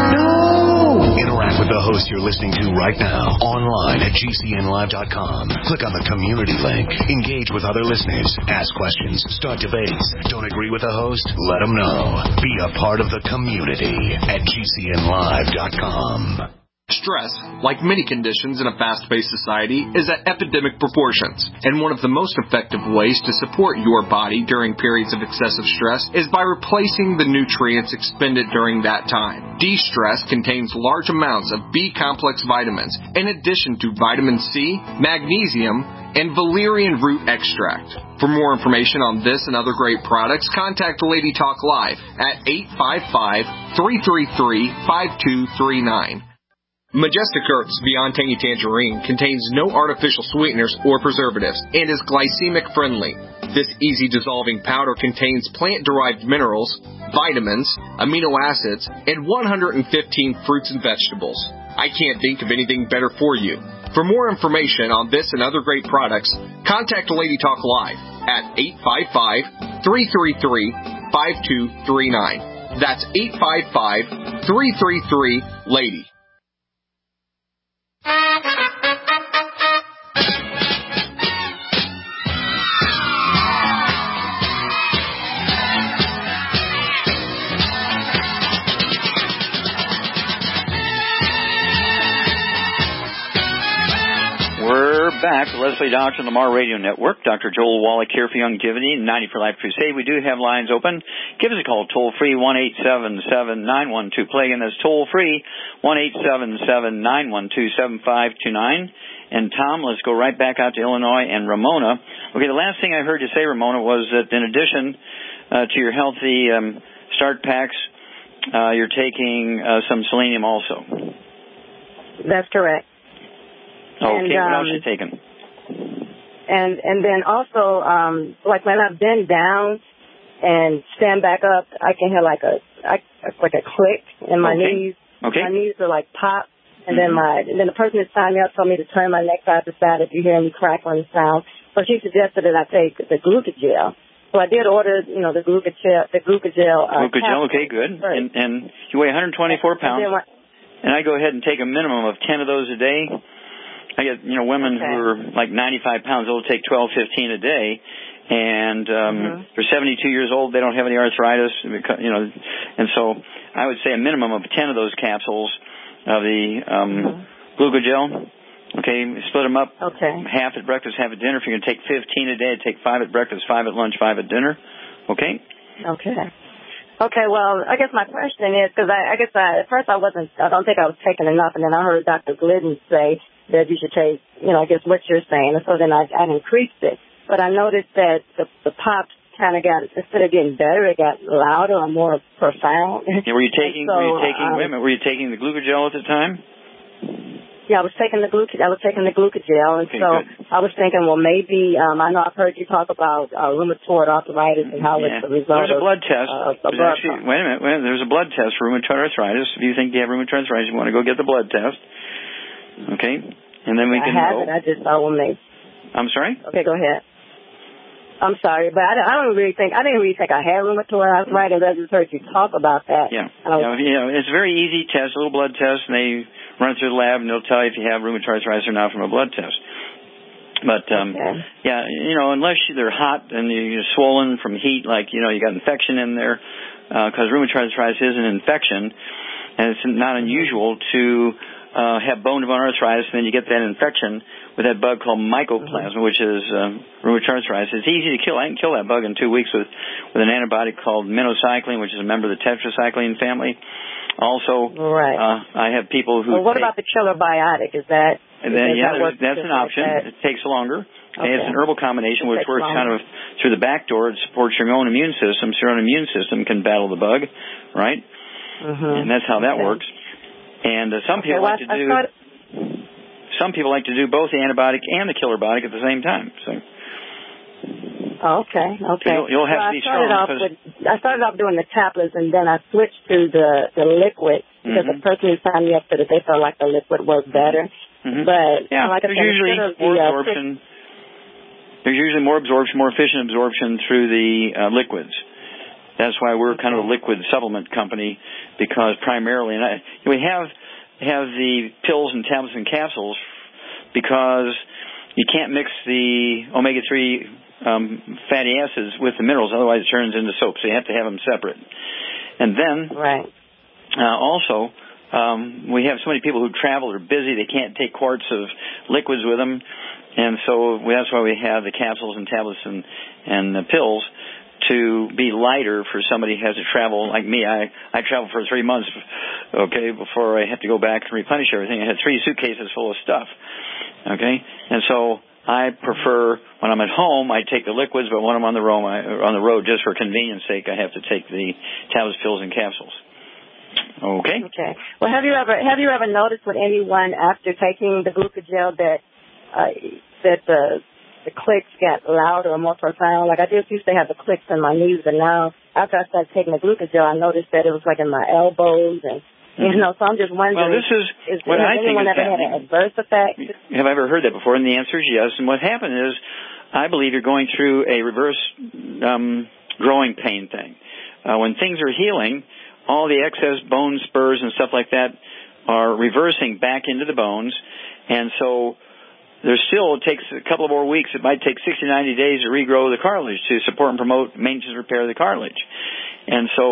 no! Interact with the host you're listening to right now, online at G C N live dot com. Click on the community link. Engage with other listeners. Ask questions. Start debates. Don't agree with the host? Let them know. Be a part of the community at G C N live dot com. Stress, like many conditions in a fast-paced society, is at epidemic proportions, and one of the most effective ways to support your body during periods of excessive stress is by replacing the nutrients expended during that time. D-Stress contains large amounts of B-complex vitamins, in addition to vitamin C, magnesium, and valerian root extract. For more information on this and other great products, contact Lady Talk Live at eight five five, three three three, five two three nine. Majestic Earth's Beyond Tangy Tangerine contains no artificial sweeteners or preservatives and is glycemic friendly. This easy dissolving powder contains plant-derived minerals, vitamins, amino acids, and one hundred fifteen fruits and vegetables. I can't think of anything better for you. For more information on this and other great products, contact Lady Talk Live at eight five five, three three three, five two three nine. That's eight five five, three three three, LADY. We're to Let's Play Doctor on the Lamar Radio Network. Doctor Joel Wallach here for Youngevity and ninety for Life Crusade. We do have lines open. Give us a call toll-free, one eight seven seven, nine one two, play. Again, that's toll-free, one eight seven seven, nine one two, seven five two nine. And Tom, let's go right back out to Illinois and Ramona. Okay, the last thing I heard you say, Ramona, was that in addition uh, to your healthy um, start packs, uh, you're taking uh, some selenium also. That's correct. Okay, and, what um, else you taking? And and then also, um, like when I've been down and stand back up, I can hear like a I, like a click in my okay. knees. Okay. My knees are like pop, and mm-hmm. then my and then the person that signed me up told me to turn my neck side to side if you hear any crackling sound. So she suggested that I take the glucogel. So I did order, you know, the glucogel. The glucogel. Uh, glucogel. Okay, good. And, and you weigh one hundred twenty-four pounds. And, and I go ahead and take a minimum of ten of those a day. I get, you know, women okay. who are like ninety-five pounds, they'll take twelve, fifteen a day. And um, mm-hmm. they're seventy-two years old. They don't have any arthritis, you know. And so I would say a minimum of ten of those capsules of the um, mm-hmm. glucogel. Okay, split them up. Okay. Half at breakfast, half at dinner. If you're going to take fifteen a day, take five at breakfast, five at lunch, five at dinner. Okay? Okay. Okay, well, I guess my question is, because I, I guess I, at first I wasn't, I don't think I was taking enough, and then I heard Doctor Glidden say that you should take, you know, I guess what you're saying, and so then I, I increased it. But I noticed that the, the pops kind of got, instead of getting better, it got louder or more profound. Yeah, were you taking, so, were you taking, um, wait a minute, were you taking the glucogel at the time? Yeah, I was taking the glucogel. I was taking the glucogel, and okay, so good. I was thinking, well, maybe um, I know I've heard you talk about uh, rheumatoid arthritis and how yeah. it's the result. There's a blood of, test. Uh, there's actually, wait a minute. Wait a minute. There's a blood test for rheumatoid arthritis. If you think you have rheumatoid arthritis, you want to go get the blood test. Okay, and then we I can have know. it. I just thought, well, maybe. I'm sorry. Okay, go ahead. I'm sorry, but I, I don't really think I didn't really think I had rheumatoid arthritis. I just heard you talk about that. Yeah, was, you know, you know, it's a very easy test, a little blood test, and they run it through the lab, and they'll tell you if you have rheumatoid arthritis or not from a blood test. But um, okay. yeah, you know, unless they're hot and you're swollen from heat, like you know, you got infection in there, because uh, rheumatoid arthritis is an infection, and it's not unusual to uh, have bone-to-bone arthritis, and then you get that infection with that bug called mycoplasma, which is um, rheumatoid arthritis. It's easy to kill. I can kill that bug in two weeks with, with an antibiotic called minocycline, which is a member of the tetracycline family. Also, right. uh, I have people who. Well, what take, about the killer biotic? Is that? And then, is yeah, that that's an option. Like it takes longer. Okay. And it's an herbal combination it which works longer. kind of through the back door. It supports your own immune system, so your own immune system can battle the bug, right? Mm-hmm. And that's how that okay. works. And uh, some okay, people well, like to I do. Started... Some people like to do both the antibiotic and the killer biotic at the same time. So. Oh, okay, okay. So you'll, you'll have well, to be I started strong. Off with, I started off doing the tablets, and then I switched to the, the liquid because mm-hmm. the person who signed me up said that they felt like the liquid worked better. Mm-hmm. But yeah, like there's I said, usually the, more uh, absorption. There's usually more absorption, more efficient absorption through the uh, liquids. That's why we're kind of a liquid supplement company, because primarily, and I, we have have the pills and tablets and capsules because you can't mix the omega three um, fatty acids with the minerals, otherwise it turns into soap. So you have to have them separate. And then, right. uh, also, um, we have so many people who travel, they're busy, they can't take quarts of liquids with them, and so that's why we have the capsules and tablets and and the pills, to be lighter for somebody who has to travel like me. I, I traveled for three months, okay, before I had to go back and replenish everything. I had three suitcases full of stuff, okay? And so I prefer, when I'm at home, I take the liquids, but when I'm on the road, I, on the road, just for convenience sake, I have to take the tablets, pills, and capsules. Okay? Okay. Well, have you ever have you ever noticed with anyone after taking the glucogel that uh, that the the clicks got louder or more profound? Like I just used to have the clicks in my knees, but now after I started taking the glucogel, I noticed that it was like in my elbows, and you know. So I'm just wondering. Well, this is, is what has I think anyone is ever happening. had an adverse effect? Have I ever heard that before? And the answer is yes. And what happened is, I believe you're going through a reverse um, growing pain thing. Uh, when things are healing, all the excess bone spurs and stuff like that are reversing back into the bones, and so there's still, it takes a couple of more weeks, it might take sixty, ninety days to regrow the cartilage to support and promote maintenance and repair of the cartilage. And so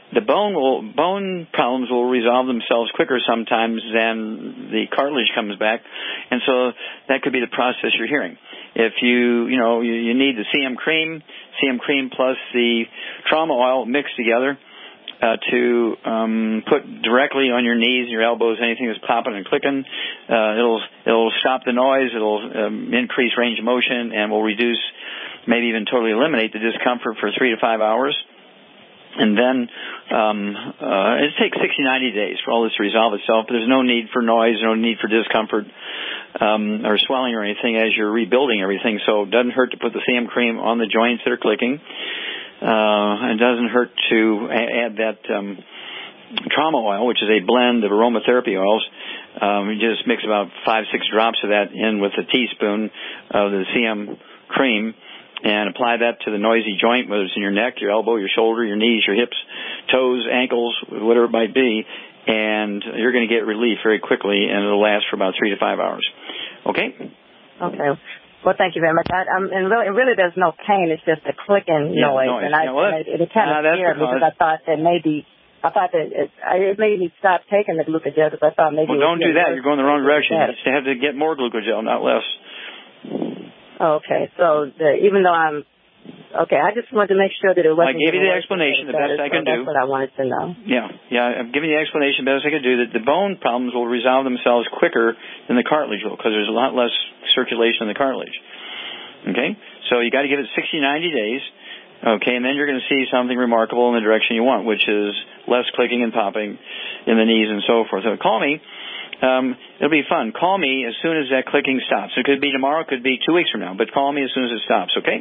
the bone will bone problems will resolve themselves quicker sometimes than the cartilage comes back, and so that could be the process you're hearing. If you you know you, you need the C M cream, C M cream plus the trauma oil mixed together uh, to um, put directly on your knees, your elbows, anything that's popping and clicking, uh, it'll it'll stop the noise, it'll um, increase range of motion, and will reduce, maybe even totally eliminate the discomfort for three to five hours. And then um, uh, it takes sixty, ninety days for all this to resolve itself, but there's no need for noise, no need for discomfort um, or swelling or anything as you're rebuilding everything. So it doesn't hurt to put the C M cream on the joints that are clicking. Uh, it doesn't hurt to add that um, trauma oil, which is a blend of aromatherapy oils. Um, you just mix about five, six drops of that in with a teaspoon of the C M cream, and apply that to the noisy joint, whether it's in your neck, your elbow, your shoulder, your knees, your hips, toes, ankles, whatever it might be, and you're going to get relief very quickly, and it'll last for about three to five hours. Okay? Okay. Well, thank you very much. I, um, and really, really, there's no pain. It's just a clicking yeah, noise, noise. and I, yeah, well, and it, it kind of uh, scared me because I thought that maybe. I thought that it, it made me stop taking the glucogel because I thought maybe. Well, don't do that. You're going the wrong direction. You just have to get more glucogel, not less. Okay, so the, even though I'm okay, I just wanted to make sure that it wasn't. I gave you the explanation the best I can so do. That's what I wanted to know. Yeah, yeah, I'm giving you the explanation the best I can do that the bone problems will resolve themselves quicker than the cartilage will because there's a lot less circulation in the cartilage. Okay, so you got to give it sixty, ninety days. Okay, and then you're going to see something remarkable in the direction you want, which is less clicking and popping in the knees and so forth. So call me. Um, it'll be fun. Call me as soon as that clicking stops. It could be tomorrow, it could be two weeks from now, but call me as soon as it stops, okay?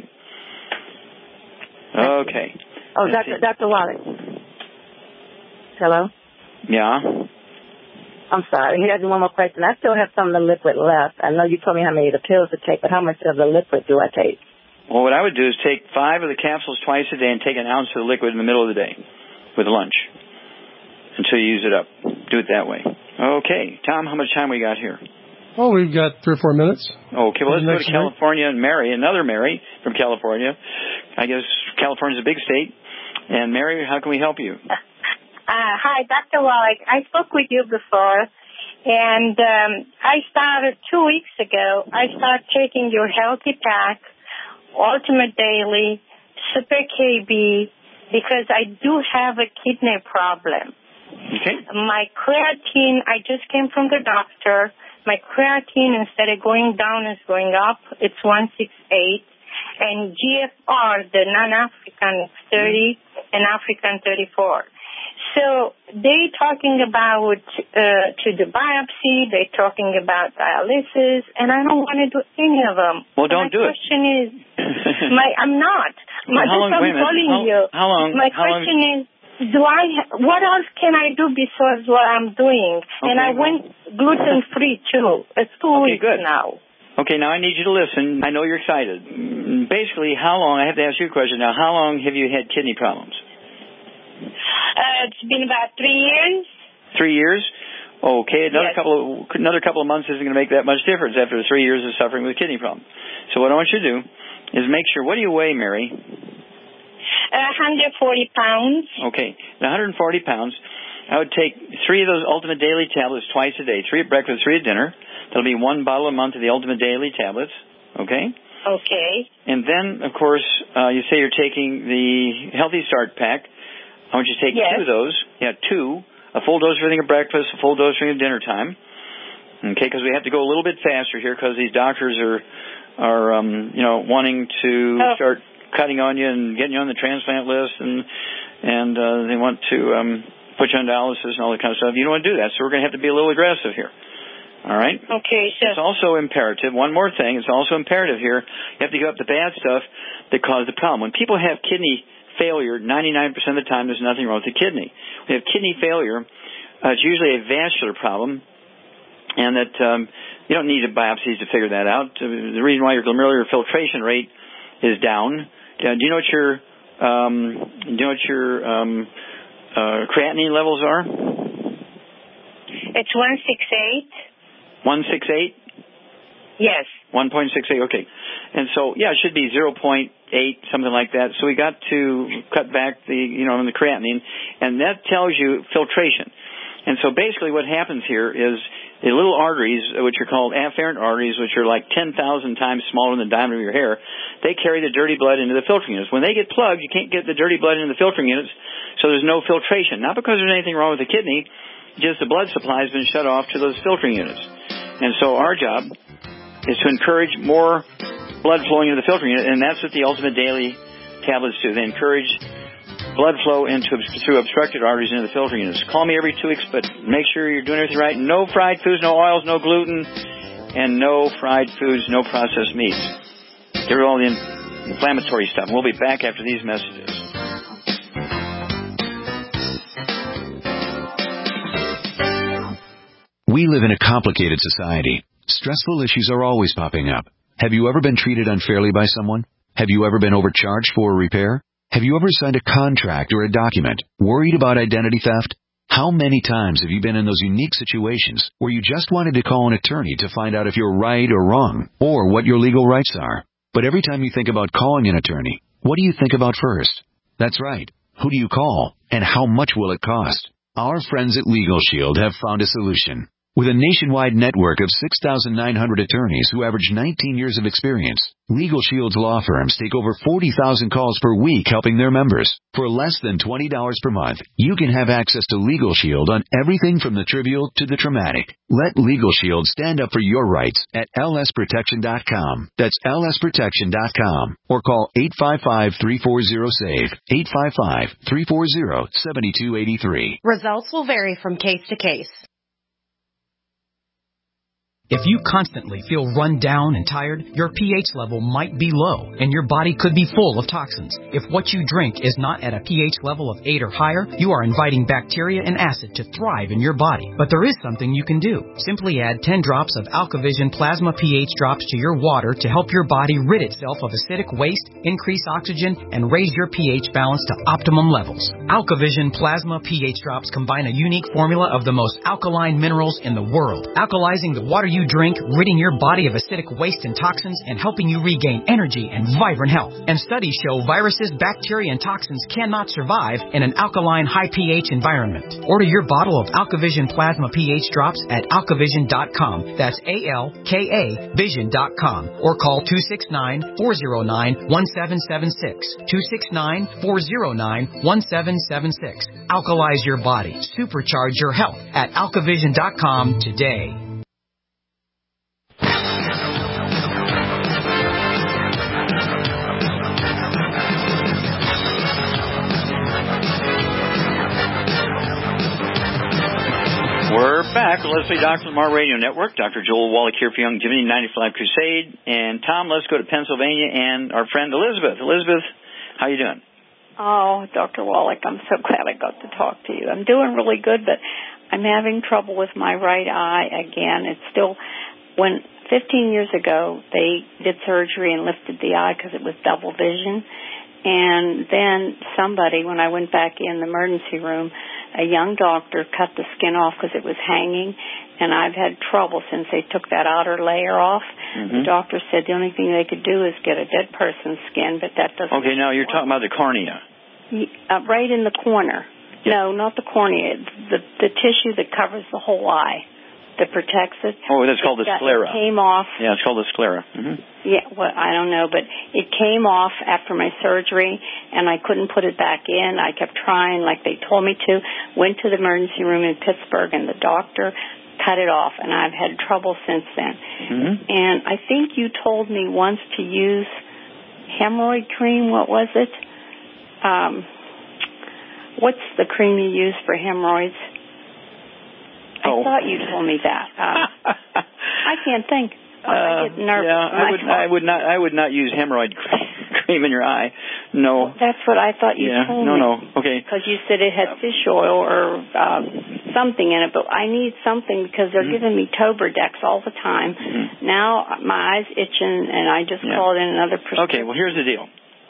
Okay. Oh, Doctor Doctor Wallach. Hello? Yeah? I'm sorry. Here's one more question. I still have some of the liquid left. I know you told me how many of the pills to take, but how much of the liquid do I take? Well, what I would do is take five of the capsules twice a day and take an ounce of the liquid in the middle of the day with lunch until you use it up. Do it that way. Okay. Tom, how much time we got here? Oh, we've got three or four minutes. Okay, well, let's go to California and Mary, another Mary from California. I guess California's a big state. And Mary, how can we help you? Uh, hi, Doctor Wallach. I spoke with you before, and um, I started two weeks ago. I started taking your Healthy Pack, Ultimate Daily, Super K B, because I do have a kidney problem. Okay. My creatine, I just came from the doctor. My creatine, instead of going down, is going up. It's one sixty-eight. And G F R, the non-African, is thirty, and African thirty-four. So they talking about uh, to the biopsy. They're talking about dialysis, and I don't want to do any of them. Well, don't do it. My question is, my I'm not. My, how long, I'm wait a minute. calling how, you. How long? My how question long? is, do I? What else can I do besides what I'm doing? Okay, and I well. went gluten free too. It's two Okay, weeks good. now. Okay, now I need you to listen. I know you're excited. Basically, how long? I have to ask you a question now. How long have you had kidney problems? Uh, it's been about three years. Three years. Okay, another yes. couple of another couple of months isn't going to make that much difference after three years of suffering with a kidney problem. So what I want you to do is make sure. What do you weigh, Mary? Uh, one hundred forty pounds. Okay, one hundred forty pounds. I would take three of those Ultimate Daily tablets twice a day, three at breakfast, three at dinner. That'll be one bottle a month of the Ultimate Daily tablets, okay? Okay. And then, of course, uh, you say you're taking the Healthy Start Pack. I want you to take yes. two of those. Yeah, two. A full dose for everything at breakfast, a full dose for everything at dinner time. Okay, because we have to go a little bit faster here because these doctors are, are um, you know, wanting to oh. start cutting on you and getting you on the transplant list, and and uh, they want to um, put you on dialysis and all that kind of stuff. You don't want to do that, so we're going to have to be a little aggressive here. All right? Okay, sure. It's also imperative, one more thing, it's also imperative here, you have to give up the bad stuff that caused the problem. When people have kidney failure, ninety-nine percent of the time there's nothing wrong with the kidney. When you have kidney failure, uh, it's usually a vascular problem, and that um, you don't need biopsies to figure that out. The reason why your glomerular filtration rate is down, uh, do you know what your, um, do you know what your um, uh, creatinine levels are? It's one sixty-eight. one sixty-eight? Yes. one point six eight, okay. And so, yeah, it should be zero point eight, something like that. So we got to cut back the, you know, the creatinine, and that tells you filtration. And so basically what happens here is the little arteries, which are called afferent arteries, which are like ten thousand times smaller than the diameter of your hair, they carry the dirty blood into the filtering units. When they get plugged, you can't get the dirty blood into the filtering units, so there's no filtration. Not because there's anything wrong with the kidney, just the blood supply has been shut off to those filtering units. And so our job is to encourage more blood flowing into the filtering unit, and that's what the Ultimate Daily tablets do. They encourage blood flow into through obstructed arteries into the filtering units. Call me every two weeks, but make sure you're doing everything right. No fried foods, no oils, no gluten, and no fried foods, no processed meats. Get rid of all the inflammatory stuff. We'll be back after these messages. We live in a complicated society. Stressful issues are always popping up. Have you ever been treated unfairly by someone? Have you ever been overcharged for a repair? Have you ever signed a contract or a document worried about identity theft? How many times have you been in those unique situations where you just wanted to call an attorney to find out if you're right or wrong, or what your legal rights are? But every time you think about calling an attorney, what do you think about first? That's right. Who do you call, and how much will it cost? Our friends at Legal Shield have found a solution. With a nationwide network of six thousand nine hundred attorneys who average nineteen years of experience, Legal Shield's law firms take over forty thousand calls per week helping their members. For less than twenty dollars per month, you can have access to Legal Shield on everything from the trivial to the traumatic. Let Legal Shield stand up for your rights at L S protection dot com. That's L S protection dot com. Or call eight five five, three four zero, S A V E, eight five five, three four zero, seven two eight three. Results will vary from case to case. If you constantly feel run down and tired, your pH level might be low, and your body could be full of toxins. If what you drink is not at a pH level of eight or higher, you are inviting bacteria and acid to thrive in your body. But there is something you can do. Simply add ten drops of AlkaVision Plasma pH drops to your water to help your body rid itself of acidic waste, increase oxygen, and raise your pH balance to optimum levels. AlkaVision Plasma pH drops combine a unique formula of the most alkaline minerals in the world, alkalizing the water you drink, ridding your body of acidic waste and toxins, and helping you regain energy and vibrant health. And studies show viruses, bacteria, and toxins cannot survive in an alkaline, high pH environment. Order your bottle of AlkaVision Plasma pH drops at alkavision dot com. That's A L K A vision dot com. Or call two six nine, four zero nine, one seven seven six. two six nine, four zero nine, one seven seven six. Alkalize your body. Supercharge your health at alkavision dot com today. We're back. Let's Play Doctor Lamar Radio Network. Doctor Joel Wallach here for Young Jimmy ninety-five Crusade. And Tom, let's go to Pennsylvania and our friend Elizabeth. Elizabeth, how you doing? Oh, Doctor Wallach, I'm so glad I got to talk to you. I'm doing really good, but I'm having trouble with my right eye again. It's still, when fifteen years ago, they did surgery and lifted the eye because it was double vision. And then somebody, when I went back in the emergency room, a young doctor cut the skin off because it was hanging, and I've had trouble since they took that outer layer off. Mm-hmm. The doctor said the only thing they could do is get a dead person's skin, but that doesn't Okay, now you're work. talking about the cornea. Uh, right in the corner. Yep. No, not the cornea. The the tissue that covers the whole eye, that protects it. Oh, that's called the That- sclera. It came off. Yeah, it's called the sclera. Mm-hmm. Yeah, well, I don't know, but it came off after my surgery, and I couldn't put it back in. I kept trying like they told me to. Went to the emergency room in Pittsburgh, and the doctor cut it off, and I've had trouble since then. Mm-hmm. And I think you told me once to use hemorrhoid cream. What was it? Um, what's the cream you use for hemorrhoids? Oh. I thought you told me that. Um, I can't think. Oh, I get nervous. Yeah, I would, I would not. I would not use hemorrhoid cream in your eye. No. That's what I thought you yeah, told no, me. no. Okay. Because you said it had fish oil or uh, something in it, but I need something because they're Mm-hmm. giving me Toberdex all the time. Mm-hmm. Now my eye's itching, and I just Yeah. called in another prescription. Okay. Well, here's the deal.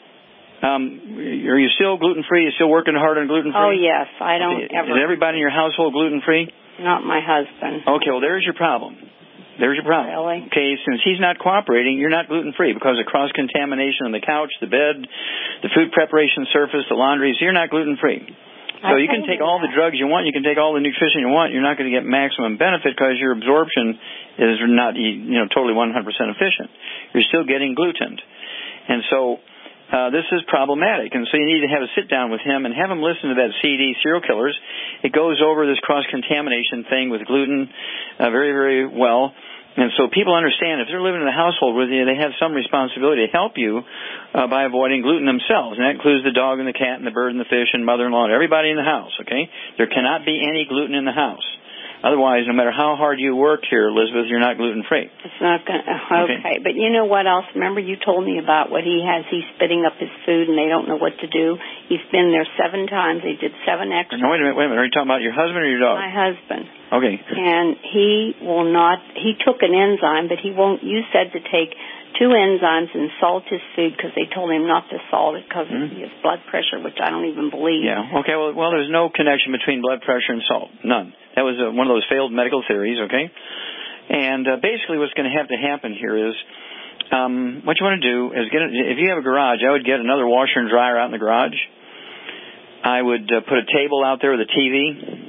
Um, are you still gluten free? You still working hard on gluten free? Oh yes, I don't Okay. ever. Is everybody in your household gluten free? Not my husband. Okay. Well, there's your problem. There's your problem. Really? Okay, since he's not cooperating, you're not gluten-free because of cross-contamination on the couch, the bed, the food preparation surface, the laundry, so you're not gluten-free. So I you can take all the drugs you want, you can take all the nutrition you want, you're not going to get maximum benefit because your absorption is not, you know, totally one hundred percent efficient. You're still getting gluten. And so uh, this is problematic. And so you need to have a sit-down with him and have him listen to that C D, Serial Killers. It goes over this cross-contamination thing with gluten uh, very, very well. And so people understand if they're living in the household with you, they have some responsibility to help you uh, by avoiding gluten themselves. And that includes the dog and the cat and the bird and the fish and mother-in-law and everybody in the house, okay? There cannot be any gluten in the house. Otherwise, no matter how hard you work here, Elizabeth, you're not gluten-free. It's not going to, okay. okay. But you know what else? Remember you told me about what he has. He's spitting up his food and they don't know what to do. He's been there seven times. They did seven extra. No, wait a minute, wait a minute. Are you talking about your husband or your dog? My husband. Okay. And he will not, he took an enzyme, but he won't, you said to take two enzymes and salt his food because they told him not to salt it because mm-hmm. of his blood pressure, which I don't even believe. Yeah, okay, well, well, there's no connection between blood pressure and salt. None. That was uh, one of those failed medical theories, okay? And uh, basically what's going to have to happen here is um, what you want to do is get, a, if you have a garage, I would get another washer and dryer out in the garage. I would uh, put a table out there with a T V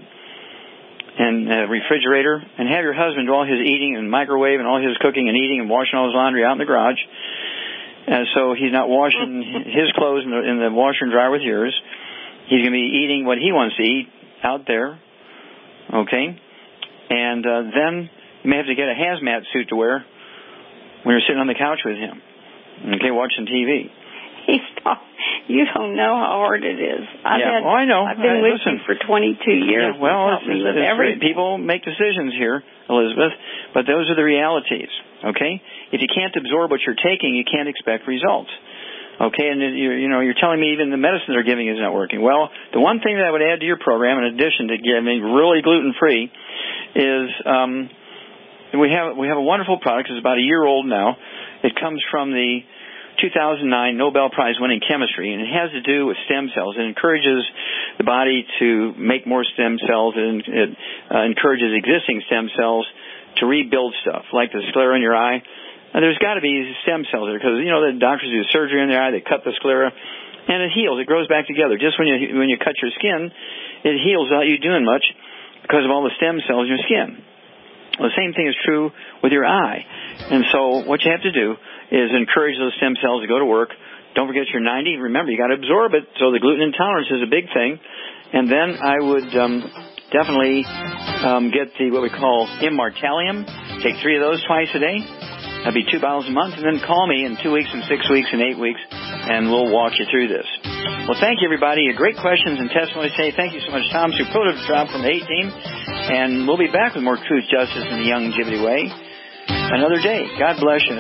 and a refrigerator, and have your husband do all his eating and microwave and all his cooking and eating and washing all his laundry out in the garage. Uh, so he's not washing his clothes in the, in the washer and dryer with yours. He's going to be eating what he wants to eat out there, okay? And uh, then you may have to get a hazmat suit to wear when you're sitting on the couch with him, okay, watching T V. He's not, you don't know how hard it is. I've yeah, had, oh, I know. I've been I, with listen, you for twenty-two years. Yeah, well, it's, me it's, it's every... people make decisions here, Elizabeth, but those are the realities, okay? If you can't absorb what you're taking, you can't expect results, okay? And, you, you know, you're telling me even the medicine they're giving is not working. Well, the one thing that I would add to your program, in addition to getting really gluten-free, is um, we have we have a wonderful product. It's about a year old now. It comes from the two thousand nine Nobel Prize winning chemistry, and it has to do with stem cells. It encourages the body to make more stem cells, and it uh, encourages existing stem cells to rebuild stuff, like the sclera in your eye. And there's got to be stem cells there because, you know, the doctors do surgery in their eye, they cut the sclera, and it heals. It grows back together. Just when you when you cut your skin, it heals without you doing much because of all the stem cells in your skin. Well, the same thing is true with your eye. And so what you have to do is encourage those stem cells to go to work. Don't forget you're ninety. Remember, you got to absorb it. So the gluten intolerance is a big thing. And then I would um, definitely um, get the what we call Immortalium. Take three of those twice a day. That'd be two bottles a month. And then call me in two weeks and six weeks and eight weeks, and we'll walk you through this. Well, thank you, everybody. Great questions and testimonies today. Thank you so much, Tom. Superlative job from the A team. And we'll be back with more truth, justice, and the Young Jibbity Way another day. God bless you.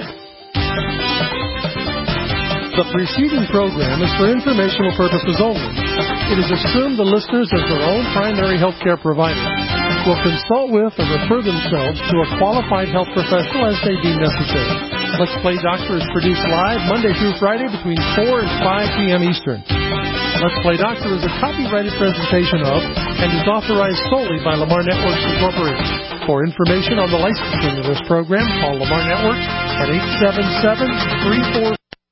The preceding program is for informational purposes only. It is assumed the listeners, as their own primary health care provider, will consult with or refer themselves to a qualified health professional as they deem necessary. Let's Play Doctor is produced live Monday through Friday between four and five p.m. Eastern. Let's Play Doctor is a copyrighted presentation of and is authorized solely by Lamar Networks Incorporated. For information on the licensing of this program, call Lamar Networks at eight seven seven, three four.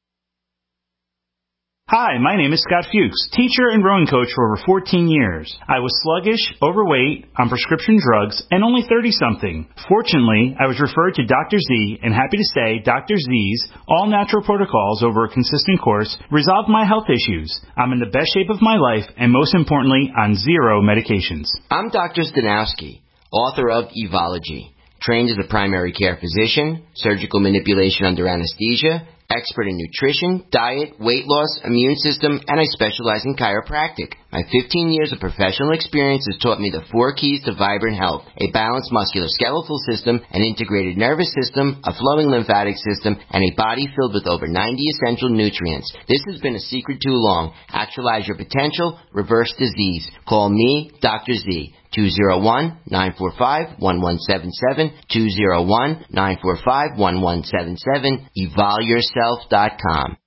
Hi, my name is Scott Fuchs, teacher and rowing coach for over fourteen years. I was sluggish, overweight, on prescription drugs, and only thirty-something. Fortunately, I was referred to Doctor Z, and happy to say Doctor Z's all-natural protocols over a consistent course resolved my health issues. I'm in the best shape of my life, and most importantly, on zero medications. I'm Doctor Stanowski, author of Evology, trained as a primary care physician, surgical manipulation under anesthesia, expert in nutrition, diet, weight loss, immune system, and I specialize in chiropractic. My fifteen years of professional experience has taught me the four keys to vibrant health: a balanced musculoskeletal system, an integrated nervous system, a flowing lymphatic system, and a body filled with over ninety essential nutrients. This has been a secret too long. Actualize your potential, reverse disease. Call me, Doctor Z. two oh one, nine four five, one one seven seven, two oh one, nine four five, one one seven seven, evol yourself dot com.